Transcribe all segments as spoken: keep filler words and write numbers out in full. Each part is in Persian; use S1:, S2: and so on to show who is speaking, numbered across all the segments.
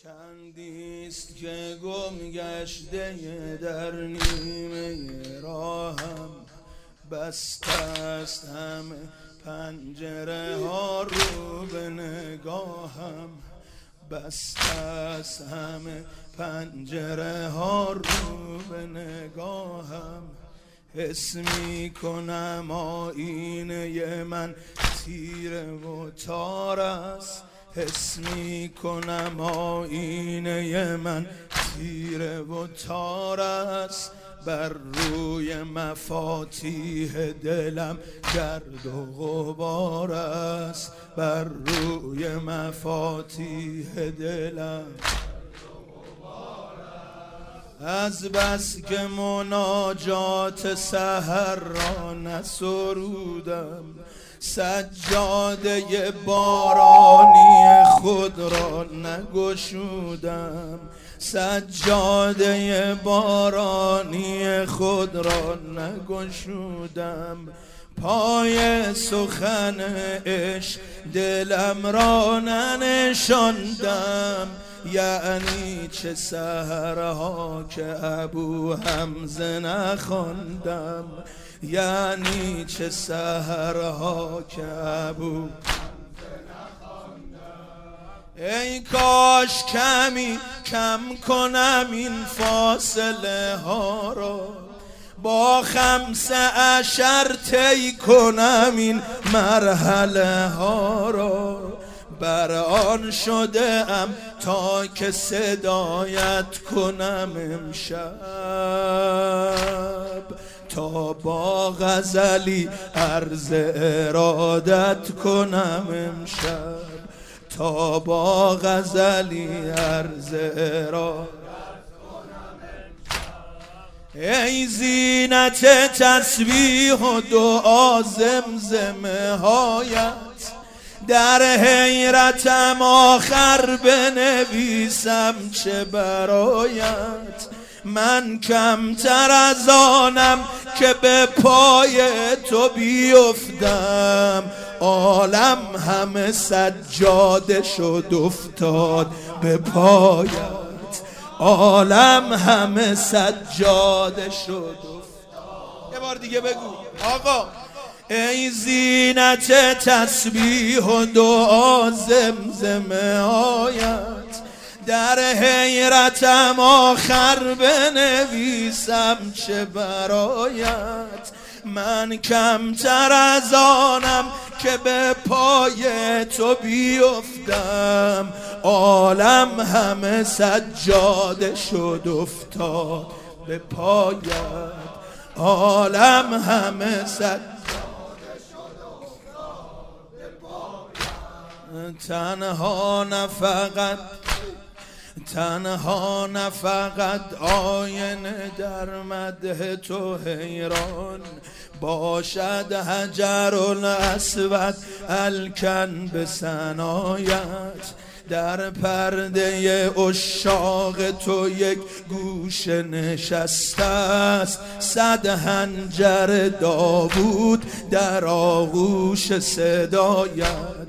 S1: چندیست که گم گشته در نیمه راهم، بسته است همه پنجره ها رو به نگاهم، بسته است همه پنجره ها رو به نگاهم. حس می کنم آینه من تیره و تار است، حس می کنم آینه من تیره و تار است. بر روی مفاتیح دلم گرد و غبار است، بر روی مفاتیح دلم. از بس که مناجات سحر را نسرودم، سجاده بارانی خود را نگشودم، سجاده بارانی خود را نگشودم. پای سخن عشق دلم را ننشاندم، یعنی چه سحرها که ابو حمزه نخواندم، یعنی چه سحرها که ابو ای کاش کمی کم کنم این فاصله ها را، با خمسه عشر طی کنم این مرحله ها را. بر آن شده ام تا که صدایت کنم امشب، تا با غزلی عرض ارادت کنم امشب، تا با غزلی عرض ارادت کنم امشب. ای زینت تسبیح و دعا زمزمه هایت، در حیرتم آخر بنویسم چه برایت. من کمتر از آنم که به پای تو بیفتم، عالم همه سجاده شد افتاد به پایت، عالم همه سجاده شد افتاد. یه بار دیگه بگو آقا. ای زینت تسبیح و دعا زمزمه هایت، در حیرتم آخر بنویسم چه برایت. من کمتر از آنم که به پای تو بیفتم، عالم همه سجاده شد افتاد به پایت، عالم همه سجاده. تنها نه فقط تنها نه فقط آینه در مدح تو حیران باشد، حجر الاسود الکن به ثنایت. در پرده عشاق تو یک گوشه نشسته است، صد حنجر داوود در آغوش صدایت.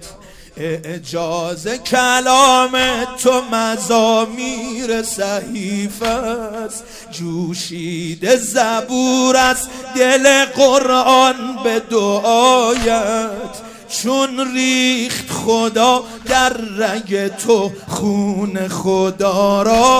S1: اعجاز کلام تو مزامیر صحیفه است، جوشیده زبور است دل قرآن به دعایت. چون ریخت خدا در رگ تو خون خدا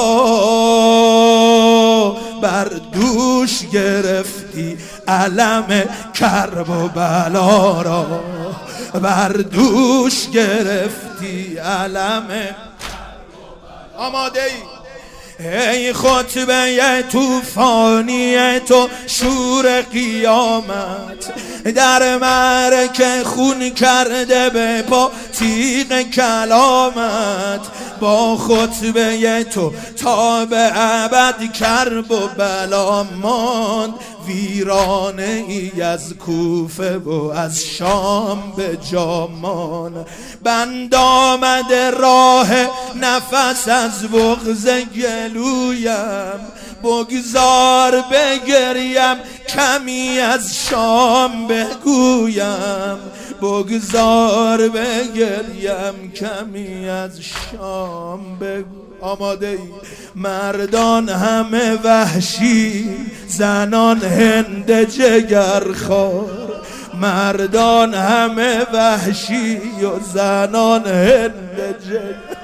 S1: را، بر دوش گرفتی علم کرب و بلا را، بر دوش گرفتی علم. آماده ای؟ ای خطبه توفانی تو شور قیامت، در معرکه خون کرده به پا تیغ کلامت. با خطبه تو تا به ابد کرب و بلا ماند، ویرانه ای از کوفه و از شام به جا ماند. بند آمده راه نفس از بغض گلویم، بگذار بگریم کمی از شام بگویم، بگذار بگریم کمی از شام بگو. آماده ای؟ مردان همه وحشی، زنان هند جگرخوار. مردان همه وحشی و زنان هند جگر،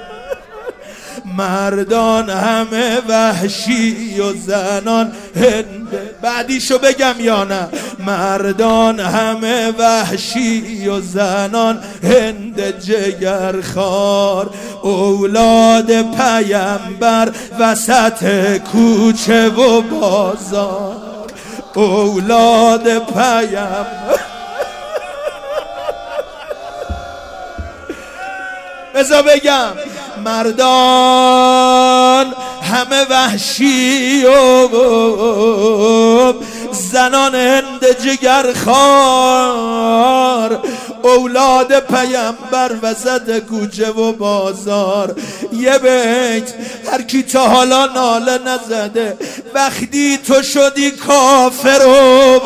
S1: مردان همه وحشی و زنان هند. بعدیشو بگم یا نه؟ مردان همه وحشی و زنان هند جگرخوار. اولاد پیامبر وسط کوچه و بازار. اولاد پیامبر. بذار بگم مردان همه وحشی و زنان هند جگرخوار. اولاد پیامبر وسط کوچه و بازار. یه بیت هر کی تا حالا ناله نزده وقتی تو شدی کافر و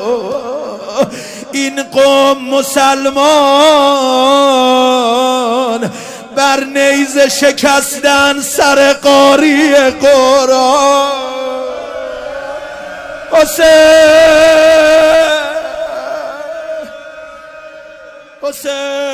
S1: این قوم مسلمان بر نیزه شکستن سر قاری قرآن. حسین حسین